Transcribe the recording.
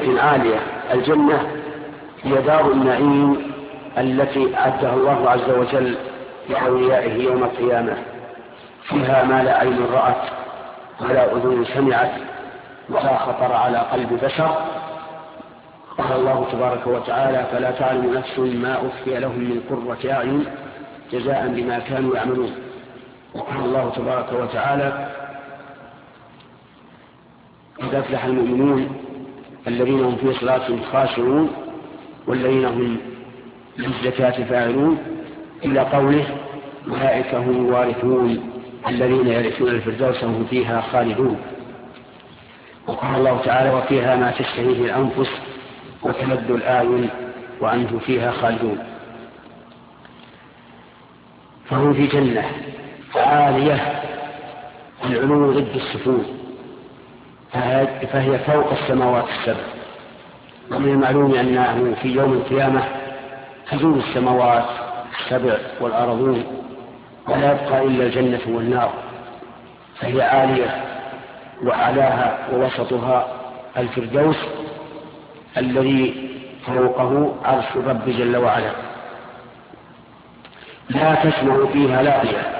درجة عالية. الجنة هي دار النعيم التي أعدها الله عز وجل لأوليائه يوم القيامة، فيها ما لا عين رأت ولا أذن سمعت ولا خطر على قلب بشر. قال الله تبارك وتعالى: فلا تعلم نفس ما أخفي لهم من قرة أعين جزاء بما كانوا يعملون. وقال الله تبارك وتعالى: قد أفلح المؤمنون الذين هم في صلاتهم خاشعون والذين هم للزكاة فاعلون، إلى قوله: أولئك هم الوارثون الذين يرثون الفردوس هم فيها خالدون. وقال الله تعالى: وفيها ما تشتهيه الأنفس وتلذ الأعين وأنتم فيها خالدون. فهم في جنة عالية، العلو ضد السفول، فهي فوق السماوات السبع. ومن المعلوم أنه في يوم القيامة تزول السماوات السبع والأرضون ولا يبقى إلا الجنة والنار، فهي عالية، وأعلاها ووسطها الفردوس الذي فوقه عرش الرب جل وعلا. لا تسمع فيها لاغية